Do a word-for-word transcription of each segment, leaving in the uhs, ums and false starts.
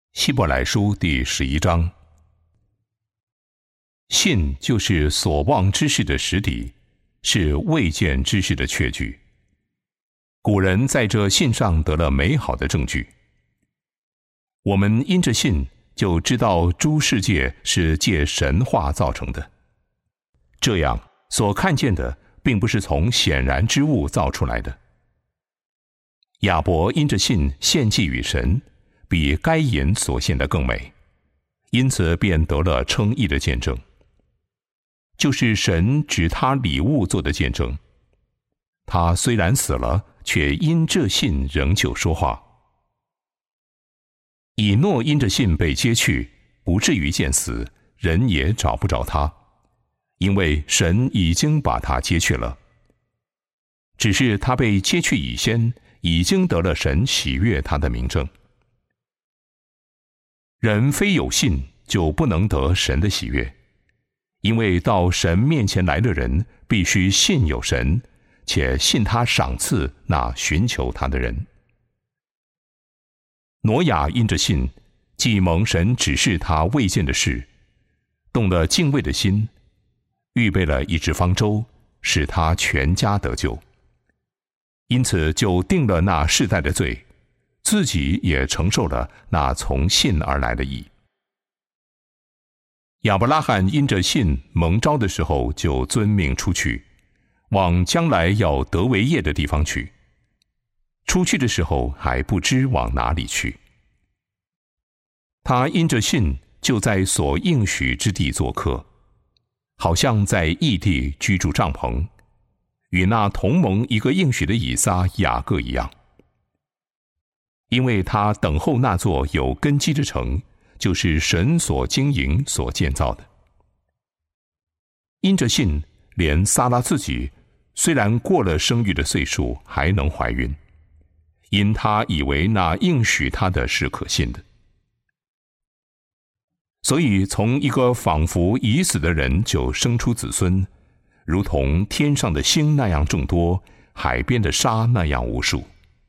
希伯来书第十一章，信就是所望之事的实底，是未见之事的确据。古人在这信上得了美好的证据。我们因着信，就知道诸世界是借神话造成的。这样，所看见的并不是从显然之物造出来的。亚伯因着信献祭与神，比该隐所献的更美，因此便得了称义的见证，就是神指他礼物做的见证。他虽然死了，却因这信仍旧说话。以诺因着信被接去，不至于见死，人也找不着他，因为神已经把他接去了。只是他被接去以先，已经得了神喜悦他的明证。人非有信，就不能得神的喜悦，因为到神面前来的人，必须信有神，且信他赏赐那寻求他的人。挪亚因着信，既蒙神指示他未见的事，动了敬畏的心，预备了一只方舟，使他全家得救。因此就定了那世代的罪，自己也承受了那从信而来的义。亚伯拉罕因着信蒙召的时候，就遵命出去，往将来要得为业的地方去。出去的时候还不知往哪里去。他因着信，就在所应许之地做客，好像在异地居住帐篷，与那同蒙一个应许的以撒、雅各一样。因为他等候那座有根基的城，就是神所经营、所建造的。因着信，连撒拉自己虽然过了生育的岁数，还能怀孕，因他以为那应许他的是可信的。所以从一个仿佛已死的人就生出子孙，如同天上的星那样众多，海边的沙那样无数。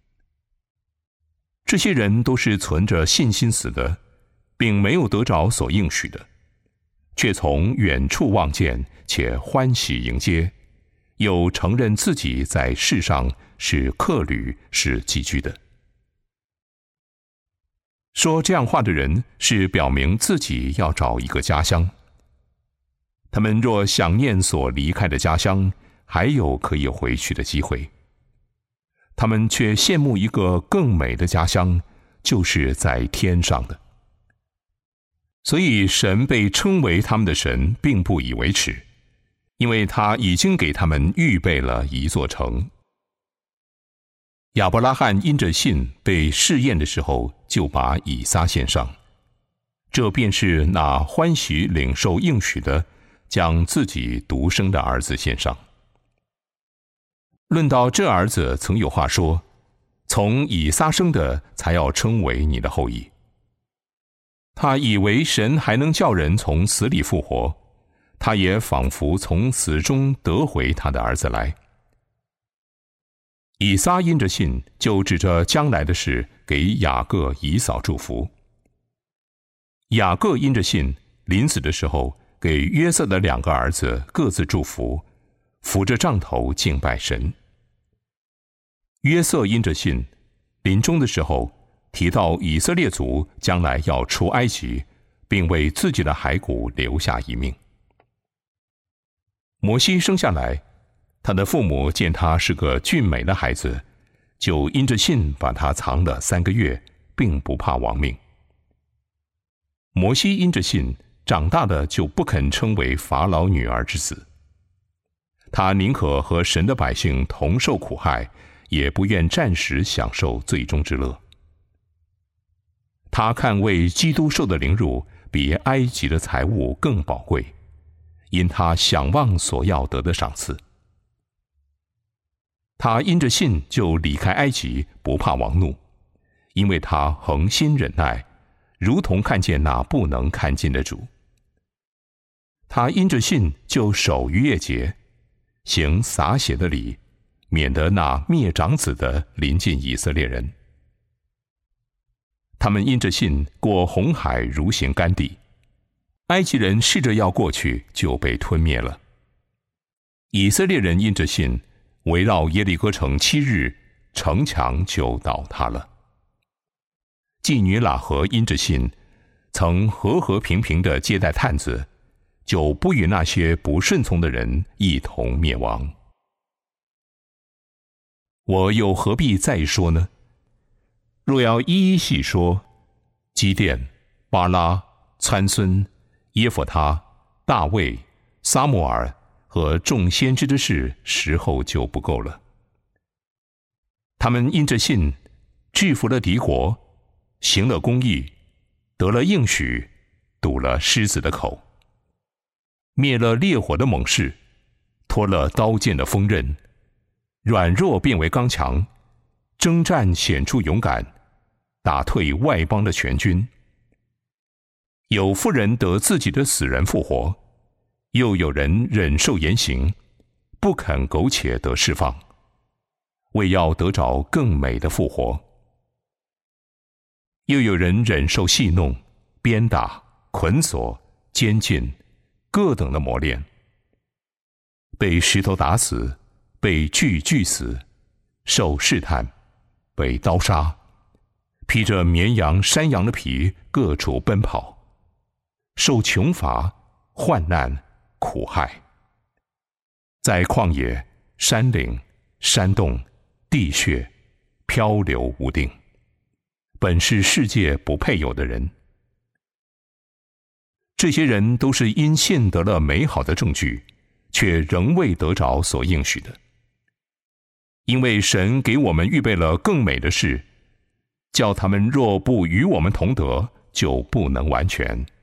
这些人都是存着信心死的，并没有得着所应许的，却从远处望见，且欢喜迎接，又承认自己在世上是客旅，是寄居的。说这样话的人，是表明自己要找一个家乡。他们若想念所离开的家乡，还有可以回去的机会。他们却羡慕一个更美的家乡，就是在天上的。所以神被称为他们的神，并不以为耻，因为他已经给他们预备了一座城。亚伯拉罕因着信被试验的时候，就把以撒献上，这便是那欢喜领受应许的，将自己独生的儿子献上。论到这儿子，曾有话说，从以撒生的才要称为你的后裔。他以为神还能叫人从死里复活，他也仿佛从死中得回他的儿子来。以撒因着信，就指着将来的事给雅各、以扫祝福。雅各因着信，临死的时候给约瑟的两个儿子各自祝福，扶着杖头敬拜神。约瑟因着信，临终的时候提到以色列族将来要出埃及，并为自己的骸骨留下一命。摩西生下来，他的父母见他是个俊美的孩子，就因着信把他藏了三个月，并不怕亡命。摩西因着信长大了，就不肯称为法老女儿之子，他宁可和神的百姓同受苦害，也不愿暂时享受最终之乐。他看为基督受的凌辱，比埃及的财物更宝贵，因他想望所要得的赏赐。他因着信就离开埃及，不怕王怒，因为他恒心忍耐，如同看见那不能看见的主。他因着信就守逾越节，行洒血的礼，免得那灭长子的临近以色列人。 他们因着信过红海如行干地，埃及人试着要过去，就被吞灭了。以色列人因着信围绕耶利哥城七日，城墙就倒塌了。妓女喇合因着信曾和和平平地接待探子，就不与那些不顺从的人一同灭亡。我又何必再说呢？若要一一细说，基甸、巴拉、参孙、耶弗他、大卫、撒母耳和众先知的事，时候就不够了。他们因着信制服了敌国，行了公义，得了应许，堵了狮子的口，灭了烈火的猛士，脱了刀剑的锋刃，软弱变为刚强，征战显出勇敢，打退外邦的全军。有妇人得自己的死人复活，又有人忍受严刑，不肯苟且得释放，为要得着更美的复活。又有人忍受戏弄、鞭打、捆锁、监禁，各等的磨练，被石头打死，被锯锯死，受试探，被刀杀，披着绵羊、山羊的皮，各处奔跑，受穷乏、患难、苦害，在旷野、山岭、山洞、地穴漂流无定，本是世界不配有的人。这些人都是因信得了美好的证据，却仍未得着所应许的。因为神给我们预备了更美的事，叫他们若不与我们同得，就不能完全。